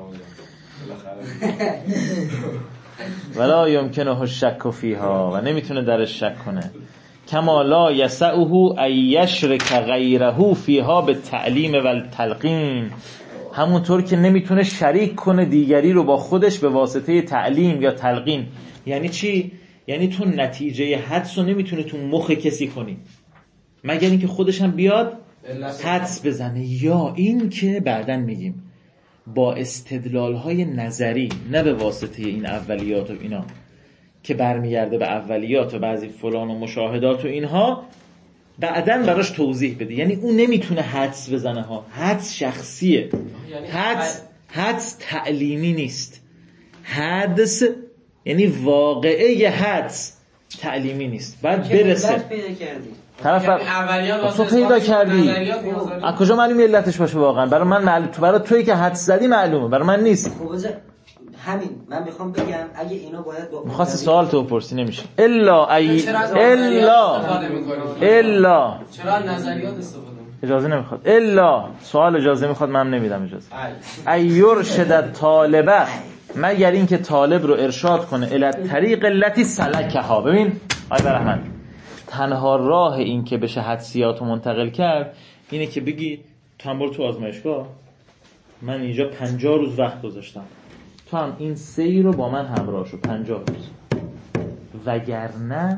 ولا یمکنه الشک فیها، و نمیتونه درش شک کنه. کما لا یسعه ای یشرک غیره فیها به تعلیم و تلقین، همونطور که نمیتونه شریک کنه دیگری رو با خودش به واسطه تعلیم یا تلقین. یعنی چی؟ یعنی تو نتیجه حدس رو نمیتونه تو مخ کسی کنی مگر اینکه خودش هم بیاد حدس بزنه، یا این که بعداً میگیم با استدلال‌های نظری، نه به واسطه این اولیات و اینا که برمیگرده به اولیات و بعضی فلان و مشاهدات و اینها، بعداً براش توضیح بده. یعنی اون نمیتونه حدس بزنه ها، حدس شخصیه. حدس حدس تعلیمی نیست. حدس یعنی واقعه، حدس تعلیمی نیست. بعد برسه طرف تو پیدا کردی، از کجا معلوم علتش باشه واقعا؟ برای من معلوم، تو برای تویی که حدس زدی معلومه، برای من نیست. همین من میخوام بگم اگه اینا باید با می‌خواستی سوال تو بپرسی نمیشه. الا ای الا الا چرا نظریات استفاده می‌کنی؟ اجازه نمیخواد. الا سوال اجازه میخواد، من نمیدم اجازه. ای یرشد طالبه، مگر این که طالب رو ارشاد کنه الی طریق التی سلکها. ببین آی برحمن، تنها راه این که بشه حدسیاتو منتقل کرد اینه که بگی تو هم برو تو آزمایشگاه، من اینجا پنجاه روز وقت گذاشتم، تو هم این سیر رو با من همراه شو پنجاه روز، وگرنه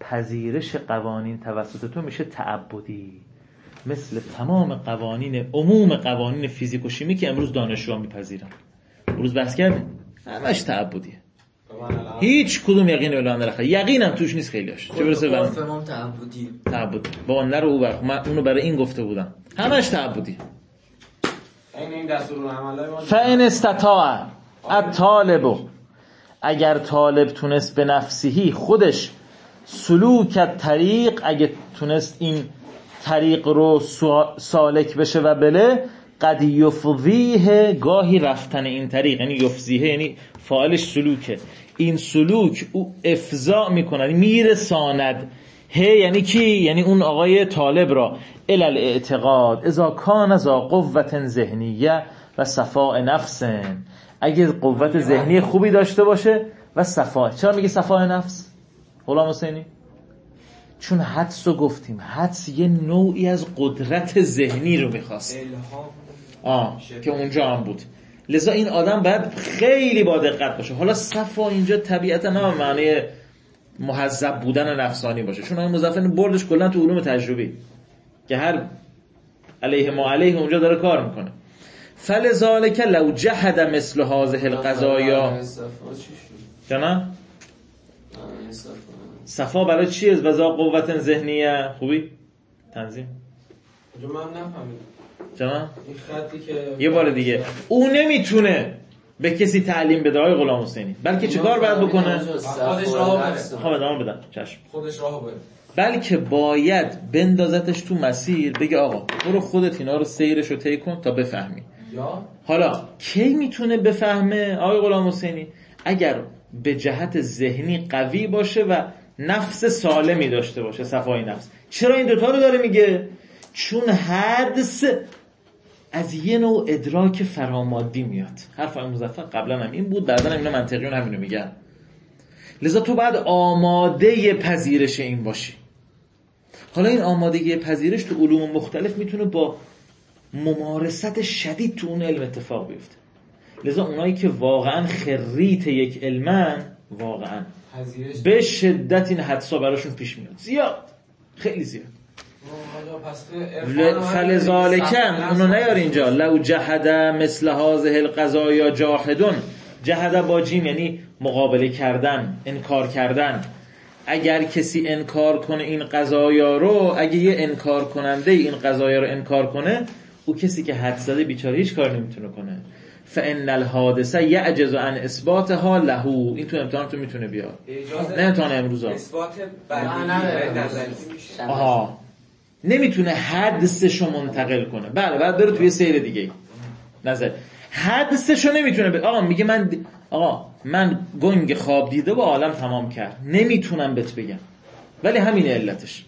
پذیرش قوانین توسط تو میشه تعبدی، مثل تمام قوانین عموم قوانین فیزیک و شیمی که امروز دانشجوها میپذیرن. امروز بحث کردیم همش تعبدیه، هیچ کدوم یقین الا نداره، یقینم توش نیست خیلیاش. چه برسه به فهم تعبدی تعبد با اون رو بر من اونو برای این گفته بودم همش تعبدی. این این دستورالعملای ما فإن استطاع الطالب، اگر طالب تونست به نفسهی خودش سلوک طریق، اگه تونست این طریق رو سالک بشه و بله، قد یفضیه، گاهی رفتن این طریق یعنی یفضیه یعنی فاعلش سلوکه، این سلوک او افضاء میکنه میرساند، هی یعنی کی؟ یعنی اون آقای طالب را الی الاعتقاد اذا کان ذا قوة ذهنیه و صفاء نفس، اگه قوت ذهنی خوبی داشته باشه و صفاء. چرا میگه صفاء نفس غلام حسینی؟ چون حدس رو گفتیم، حدس یه نوعی از قدرت ذهنی رو میخواست آه که اونجا هم بود، لذا این آدم باید خیلی با دقت باشه. حالا صفا اینجا طبیعتا نه معنی مهذب بودن نفسانی باشه، چون آقای مظفر بردش کلا تو علوم تجربی که هر علیه ما علیه اونجا داره کار میکنه. فلذالک لو جحد مثل هذه القضایا جنا صفا برای چی از وضع قوت ذهنیه خوبی تنظیم جو من نفهمیدم جنا این خطی که یه بار دیگه او نمیتونه به کسی تعلیم بده آقای غلام حسینی، بلکه چه کار باید بکنه؟ خودش راه بره. خب ادامه بدم چشم. خودش راه بره. بلکه باید بندازتش تو مسیر، بگه آقا برو خودت اینا رو سیرش رو طی کن تا بفهمی. یا حالا کی میتونه بفهمه آقای غلام حسینی؟ اگر به جهت ذهنی قوی باشه و نفس سالمی داشته باشه، صفای نفس. چرا این دوتا رو داره میگه؟ چون حدس از یه نوع ادراک فرامادی میاد. حرف آقای مظفر قبلا هم این بود، بعدا هم اینا منطقیون همینو میگن. لذا تو باید آماده پذیرش این باشی. حالا این آمادگی پذیرش تو علوم مختلف میتونه با ممارست شدید تو اون علم اتفاق بیفته. لذا اونایی که واقعا خریت یک علمن واقعا به شدت این حدسا براشون پیش میاد، زیاد، خیلی زیاد. فلذالکن اونو نیار اینجا لو جحد مثل هذه القضایا جاحدون، جحد با جیم یعنی مقابله کردن، انکار کردن. اگر کسی انکار کنه این قضایا رو، اگه یه انکار کننده این قضایا رو انکار کنه، او کسی که حد زده بیچاره هیچ کار نمیتونه کنه. فان الحادثه یعجز عن اثباتها له، این تو امتحان تو میتونه بیاد، نه امتحان امروزا اثبات بدیهی نظری آها نمیتونه حدسشو منتقل کنه. بله بعد بره توی سیر دیگه نظر حدسشو نمیتونه ب... آقا میگه من د... آقا من گنگ خواب دیده با عالم تمام کرد، نمیتونم بهت بگم، ولی همین علتش.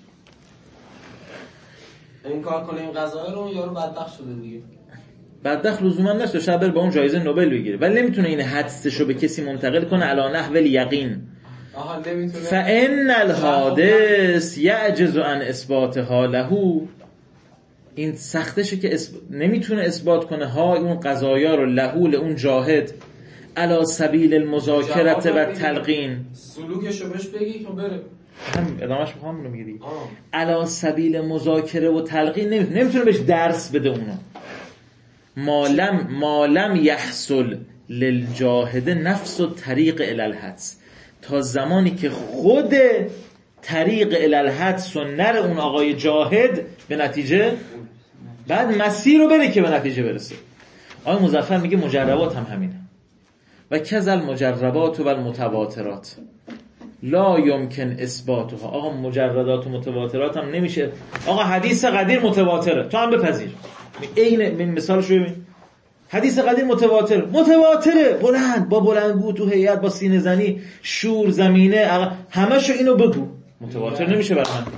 این کار کنه این قضایا رو یارو بدبخت شده دیگه، بدبخت لزوما نشه، شاید بره با اون جایزه نوبل بگیره، ولی نمیتونه این حدسشو به کسی منتقل کنه علی نحو الیقین. آها نمیتونه. فان الحادث یعجز عن اثباتها له، این سختشه که اسب... نمیتونه اثبات کنه ها اون قضایا رو له اون جاهد علی سبیل المذاکره و تلقین. سلوکشو بهش بگی که بره، هم ادامهش میخوام اینو میگه دیگه. علی سبیل مذاکره و تلقین نمیتونه نمیتونه بهش درس بده اونو. مالم مالم یحصل للجاهد نفس و طریق الی الحدس، تا زمانی که خود طریق الی الحدس و نر اون آقای جاهد به نتیجه، بعد مسیر رو بره که به نتیجه برسه. آقای مظفر میگه مجربات هم همینه. و کذل مجربات و المتواترات لا یمکن اثباتها. آقا مجردات و متواترات هم نمیشه. آقا حدیث قدیر متواتره، تو هم بپذیر. این مثالش رو ببین، حدیث قدیر متواتر متواتره، بلند با بلندگو تو هیئت با سینه زنی شور زمینه همشو اینو بگو، متواتر نمیشه برای من.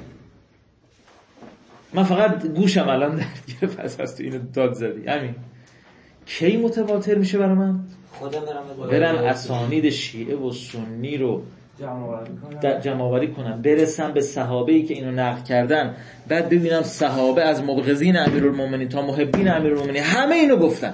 من فقط گوشم الان درد گرفت پس از تو اینو داد زدی. همین کی متواتر میشه برای من؟ خودم برم برم اسانید شیعه و سنی رو جمع آوری کنم، برسم به صحابه‌ای که اینو نقل کردن، بعد ببینم صحابه از مبغضین امیرالمومنین تا محبین امیرالمومنین همه اینو گفتن.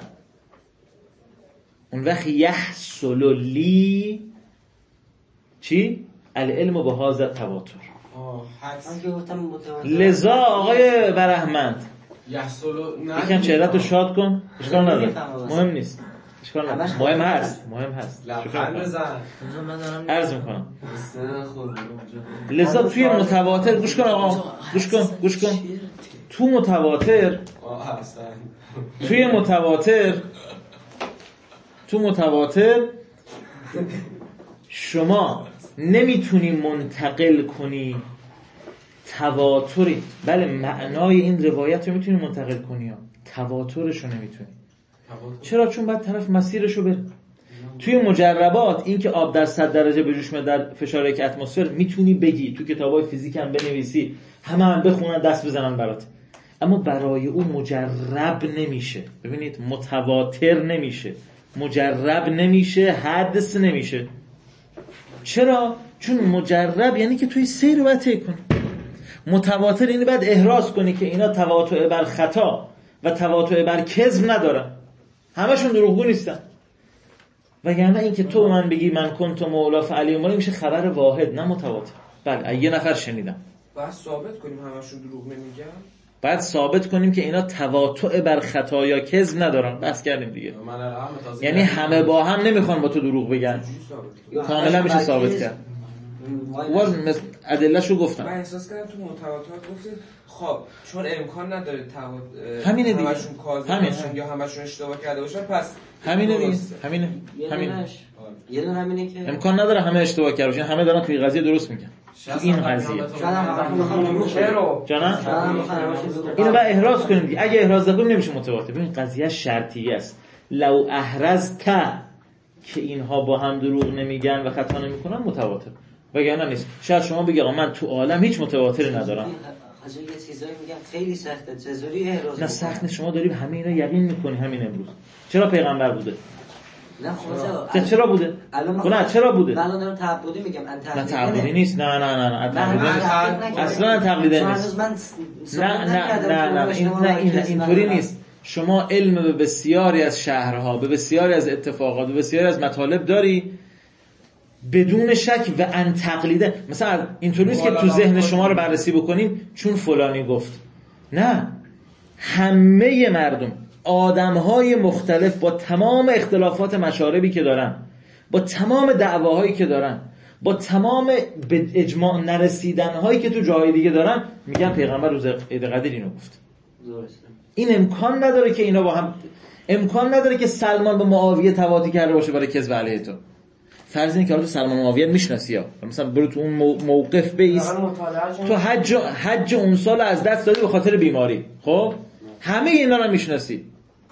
اون وقت یحصل لی چی؟ العلم به هذا تواتر. من که گفتم متواتر. لذا آقای برحمند یحصلو یکم چهره‌تو شاد کن. اشکال نداره، مهم نیست، اشکال نداره، مهم هست، مهم هست. لبخند بزن. عرض میکنم لذا توی متواتر گوش کن آقا، گوش کن گوش کن تو متواتر توی متواتر تو متواتر شما نمیتونی منتقل کنی تواتری، بله معنای این روایت رو میتونی منتقل کنی ها، تواترش رو نمیتونی. چرا؟ چون بعد طرف مسیرش رو بره. توی مجربات این که آب در صد درجه به جوش میاد در فشار یک اتمسفر میتونی بگی، تو کتابای فیزیک هم بنویسی، همه هم بخونن دست بزنن برات، اما برای اون مجرب نمیشه. ببینید متواتر نمیشه، مجرب نمیشه، حدث نمیشه. چرا؟ چون مجرب یعنی که توی سیر رو باید طی کنی. متواتر یعنی باید احراز کنی که اینا تواطؤ بر خطا و تواطؤ بر کذب ندارن، همشون دروغگو نیستن. وگرنه این که تو من بگی من کنت مولا فعلی مولا میشه خبر واحد نه متواتر. بله یه نفر شنیدم. باید ثابت کنیم همشون دروغ نمیگن. باید ثابت کنیم که اینا تواطؤ بر خطا یا کذب ندارن. بس کردیم دیگه. یعنی همه با هم نمیخوان با تو دروغ بگن. کاملا میشه ثابت کرد. واسه ادله‌شو گفتم. من احساس کردم تو متواتر گفتید خب چون امکان نداره تواطؤ همینه دیگه، همشون کاذب باشن یا همشون اشتباه کرده باشن، پس همینه دیگه، همینه همینه یه دونه همینه که امکان نداره همه اشتباه کرده باشن، همه دارن توی قضیه درست میگن. این قضیه جانا اینو با احراز کنیم دیگه. اگه احراز نکنیم نمیشه متواتر. ببین قضیه شرطیه است. لو احرزت که اینها با هم دروغ نمیگن و خطا نمیکنن متواتر، وگرنه نیست. شاید شما بگی آقا من تو عالم هیچ متواتری ندارم. حاجی یه چیزایی میگم خیلی سخته، چطوری احراز؟ نه سخت نیست، شما دارید همه اینا یقین میکنی همین امروز. چرا پیغمبر بوده؟ نه خدا چرا بوده؟ نه چرا بوده؟ من الان تعبدی میگم، ان نه تعبدی نیست. نه نه نه نه تعبدی اصلا تقلیدی نیست. نه نه نه نه این نه این اینطوری نیست. شما علم به بسیاری از شهرها، به بسیاری از اتفاقات، به بسیاری از مطالب داری بدون شک و ان تقلیده. مثلا اینطوری نیست که تو ذهن شما رو بررسی بکنیم چون فلانی گفت. نه، همه مردم، آدم‌های مختلف با تمام اختلافات مشاربی که دارن، با تمام دعواهایی که دارن، با تمام به اجماع نرسیدن‌هایی که تو جای دیگه دارن، میگن پیغمبر روز عید قدر اینو گفت. درسته. این امکان نداره که اینا با هم، امکان نداره که سلمان با معاویه تواطی کرده باشه برای کذب علیه تو. فرض اینه که تو سلمان معاویه میشناسی ها، مثلا برو تو اون موقف بیست، تو حج حج اون سال از دست دادی به خاطر بیماری، خب همه اینا رو میشناسی،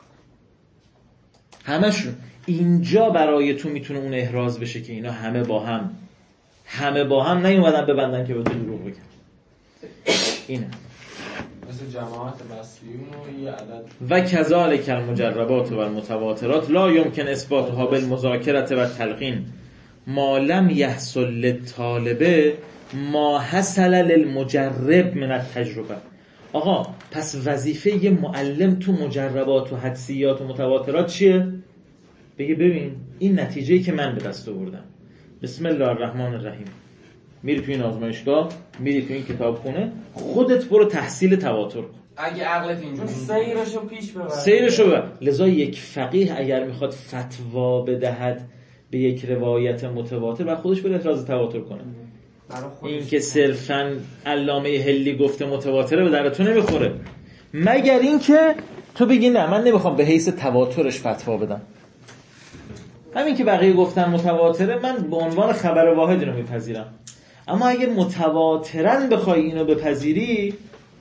همشون. اینجا برای تو میتونه اون احراز بشه که اینا همه با هم همه با هم نیومدن ببندن که به تو دروغ بگن. اینه مثل جماعت بصریون و یه عدد و کذالک المجربات و المتواترات لا یمکن اثباتها بالمذاکره و تلقین ما لم یحصل للطالب ما حصل للمجرب من التجربه. آقا پس وظیفه یه معلم تو مجربات و حدسیات و متواترات چیه؟ بگه ببین این نتیجه‌ای که من به دست آوردم، بسم الله الرحمن الرحیم، میری تو این آزمایشگاه، میری تو این کتابخونه، خودت برو تحصیل تواتر کن. اگه عقلت اینجوری سیرشو پیش ببر سیرشو ببر. لذا یک فقیه اگر میخواد فتوا بدهد به یک روایت متواتر و خودش بره احراز تواتر کنه. این که صرفاً علامه هلی گفته متواتره به درتون نمیخوره، مگر این که تو بگی نه من نمیخوام به حیث تواترش فتوا بدم. همین که بقیه گفتن متواتره من به عنوان خبر واحد اینو میپذیرم. اما اگه متواترن بخوای اینو بپذیری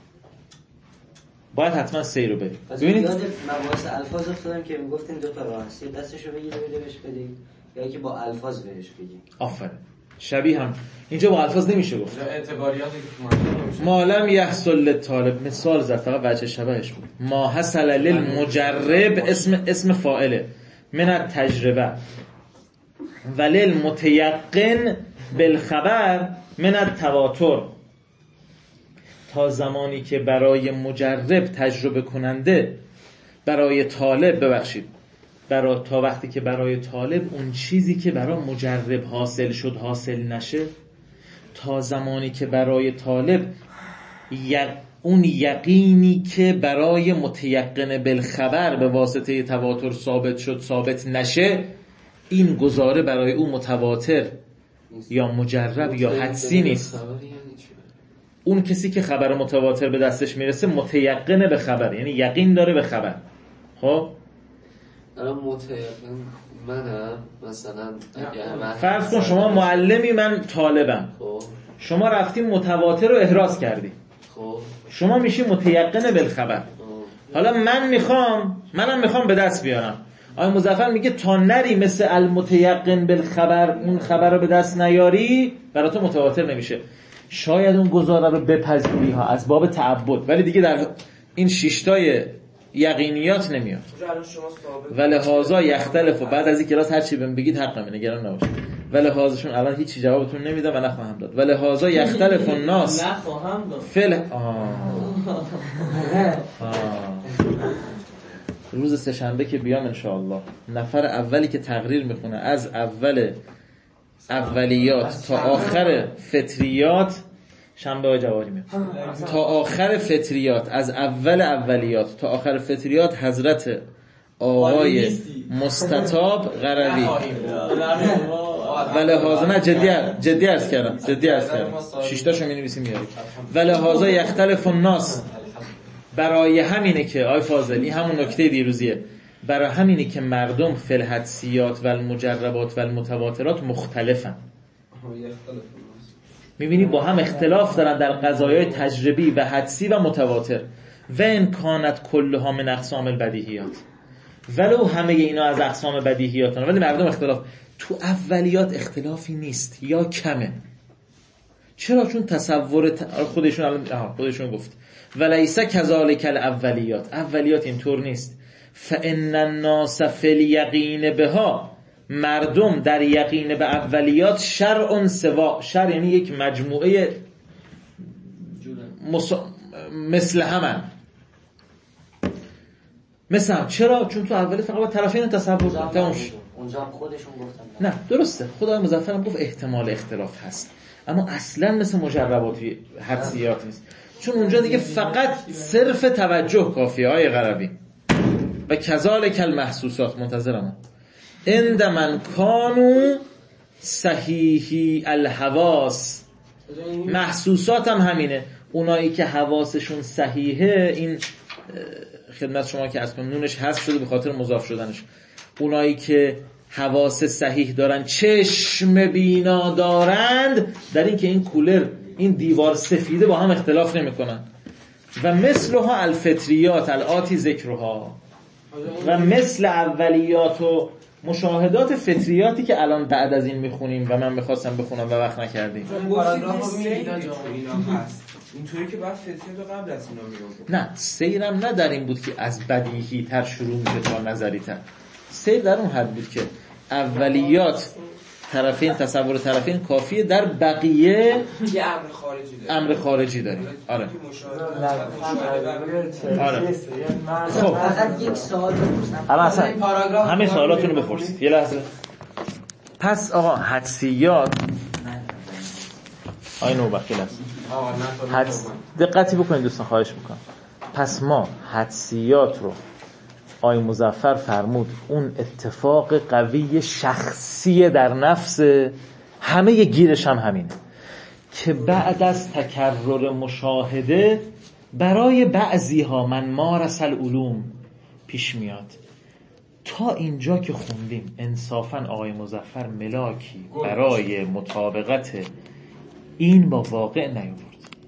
باید حتما سیر رو بریم. ببینید یاد مباحث الفاظ افتادم که میگفتین دو تا راه هست، یا دستشو بگیری بده بهش بدی، یا که با الفاظ بهش بگی. آفرین. شبیه هم اینجا با الفاظ نمیشه گفت. اعتباریاتی که تو ما لم یحصل للطالب، مثال زد فقط وجه شبهش بود. ما حصل للمجرب اسم اسم فاعله من التجربه وللمتيقن بالخبر من التواتر. تا زمانی که برای مجرب تجربه کننده، برای طالب ببخشید برای تا وقتی که برای طالب اون چیزی که برای مجرب حاصل شد حاصل نشه، تا زمانی که برای طالب یق... اون یقینی که برای متیقن بالخبر به واسطه تواتر ثابت شد ثابت نشه، این گزاره برای او متواتر یا مجرب یا حدسی نیست. اون کسی که خبر متواتر به دستش میرسه متیقن به خبر، یعنی یقین داره به خبر. خب الان متیقن منم مثلا فرض کن شما معلمی من طالبم، خب شما رفتی متواتر رو احراز کردی، خب شما میشی متیقن بالخبر. حالا من میخوام منم میخوام به دست بیارم. آقای مظفر میگه تا نری مثل المتیقن بالخبر اون خبر رو به دست نیاری برای تو متواتر نمیشه. شاید اون گزاره رو بپذیری ها از باب تعبد، ولی دیگه در این شیشتای یقینیات نمیاد. ولهذا یختلف. و بعد از این کلاس هر چی بهم بگید حق منه، نگران نباشید. ولهذاشون الان هیچ جوابتون نمیدم و نخواهم داد. ولهذا یختلف الناس نخواهم داد. فل روز سه‌شنبه که بیام ان شاء الله نفر اولی که تقریر میخونه از اول اولیات تا آخر فطریات، شنبه های جواری میاد تا آخر فطریات، از اول اولیات تا آخر فطریات حضرت آقای مستطاب قروی. ولهذا نه جدی جدی عرض کردم جدی عرض کردم شش می نویسیم میاریم. ولهذا یختلف الناس، برای همینه که آی فاضلی همون نکته دیروزیه، برای همینه که مردم فی الحدسیات و المجربات و المتواترات مختلفن. میبینی با هم اختلاف دارن در قضایای تجربی و حدسی و متواتر. و ان کانت کلها من اقسام البدیهیات، ولو همه اینا از اقسام بدیهیاتن، ولی مردم اختلاف. تو اولیات اختلافی نیست یا کمه. چرا؟ چون تصور ت... خودشون الان خودشون گفت ولیس کذالک الاولیات، اولیات اینطور نیست. فان الناس فی الیقین بها، مردم در یقین به اولیات شرع سوا، شرع یعنی یک مجموعه مس... مثل همن. مثلا چرا؟ چون تو اولی فقط طرفین تصور تمام شد. اونجا هم خودشون گفتن نه درسته، خدای مظفر هم گفت احتمال اختلاف هست، اما اصلا مثل مجرباتی حدسیات نیست. چون اونجا دیگه فقط صرف توجه کافیه های غربی. و کذالک المحسوسات، منتظرم عند من کانوا صحیحی الحواس. محسوسات هم همینه، اونایی که حواسشون صحیحه، این خدمت شما که از نونش حذف شده به خاطر مضاف شدنش، اونایی که حواس صحیح دارن، چشم بینا دارند، در این که این کولر این دیوار سفیده با هم اختلاف نمی کنن. و مثلها الفطریات الآتی ذکرها، و مثل اولیات و مشاهدات فطریاتی که الان بعد از این میخونیم و من میخواستم بخونم و وقت نکردیم. اینطوری که بعد فطریات رو قبل از اینا میگم. نه سیرم نه در این بود که از بدیهی تر شروع میشه تا نظری تر. سیر در اون حد بود که اولیات طرفین، تصور طرفین کافیه، در بقیه یه امر خارجی داره. امر خارجی داریم. آره. آره. خب فقط یک سوال بپرسم. الان اصلا همه سوالاتون رو بپرسید. یه لحظه. پس آقا حدسیات آی نوبخیل است. حدس دقتی بکنید دوستان، خواهش میکنم. پس ما حدسیات رو آی مظفر فرمود اون اتفاق قوی شخصی در نفس همه ی گیرش هم همینه که بعد از تکرر مشاهده برای بعضی ها من مارس العلوم پیش میاد. تا اینجا که خوندیم انصافا آقای مظفر ملاکی برای مطابقت این با واقع نیاورد.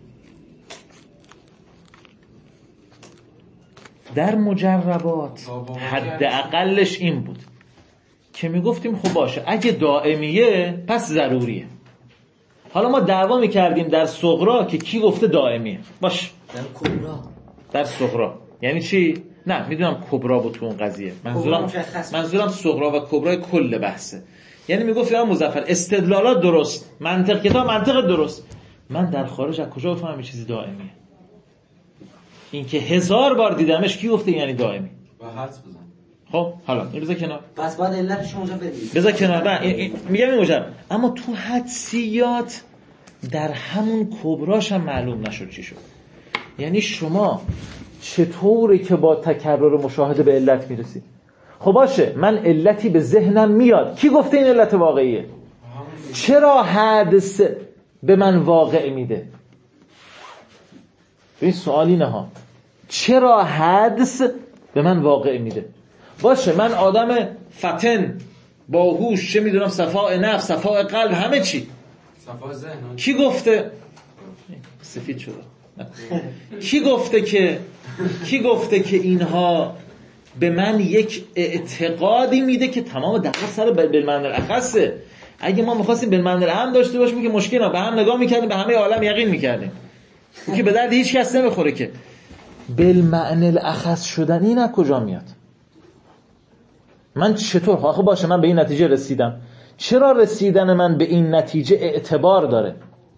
در مجربات حد اقلش این بود که میگفتیم خب باشه اگه دائمیه پس ضروریه. حالا ما دعوا میکردیم در صغرا که کی گفته دائمیه باش، در کبرا در صغرا یعنی چی؟ نه میدونم کبرا بود تو اون قضیه، منظورم منظورم صغرا و کبرای کل بحثه. یعنی میگفت یا مظفر استدلالات درست، منطق کتاب منطق درست، من در خارج از کجا بفهمم این چیزی دائمیه؟ این که هزار بار دیدمش کی گفته یعنی دائمی؟ با حدس بزن. خب حالا این بذار کنار، پس باید علتش اونجا بدید. بذار کنار. نه این میگم این مجرد، اما تو حدسیات در همون کبراش هم معلوم نشد چی شد. یعنی شما چطوره که با تکرر مشاهده به علت میرسید؟ خب باشه، من علتی به ذهنم میاد، کی گفته این علت واقعیه؟ چرا حدث به من واقع میده؟ این سوال اینه ها، چرا حدث به من واقع میده؟ باشه، من آدم فتن، باهوش، چه میدونم، صفاء نفس، صفاء قلب، همه چی، صفاء ذهن، کی گفته؟ سفید شده. کی گفته که کی گفته که اینها به من یک اعتقادی میده که تمام دعوا سر بالمعنی الاخصه؟ اگه ما می‌خواستیم بالمعنی العام داشته باشیم که مشکل نه، به هم نگاه می‌کردیم، به همه عالم یقین می‌کردیم که به درد هیچ کس نمیخوره. که بالمعنی الاخص شدن این از کجا میاد؟ من چطور آخه باشه من به این نتیجه رسیدم، چرا رسیدن من به این نتیجه اعتبار داره؟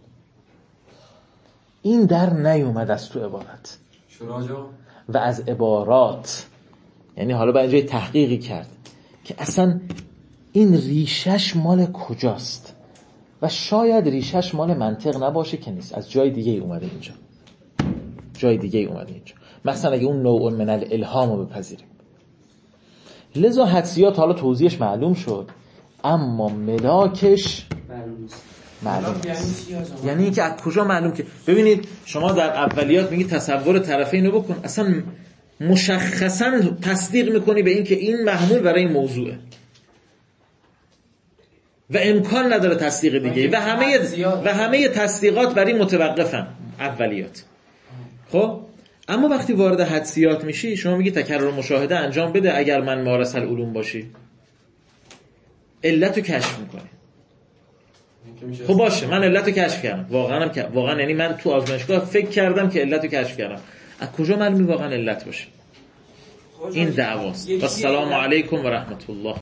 این در نیومد از تو عبارت و از عبارات. یعنی حالا با اینجای تحقیقی کرد که اصلا این ریشش مال کجاست و شاید ریشش مال منطق نباشه، که نیست، از جای دیگه اومده اینجا، جای دیگه اومده اینجا. مثلا اگه اون نوع من الالهام رو بپذیریم، لذا حدسیات حالا توضیحش معلوم شد، اما ملاکش معلوم نیست. یعنی اینکه از کجا معلوم؟ که ببینید شما در اولیات میگی تصور طرفین رو بکن، اصلا مشخصا تصدیق میکنی به این که این محمول برای این موضوعه و امکان نداره تصدیق دیگه و همه و همه تصدیقات برای متوقفن اولیات. خب اما وقتی وارد حدسیات میشی، شما میگی تکرار مشاهده انجام بده اگر من مارس العلوم باشی، علت رو کشف میکنی. خب باشه، من علت رو کشف کردم، واقعا هم که واقعا یعنی من تو آزمایشگاه فکر کردم که علت رو کشف کردم، از کجا معلومه واقعا علت باشه؟ این دعواست. السلام علیکم و رحمت الله.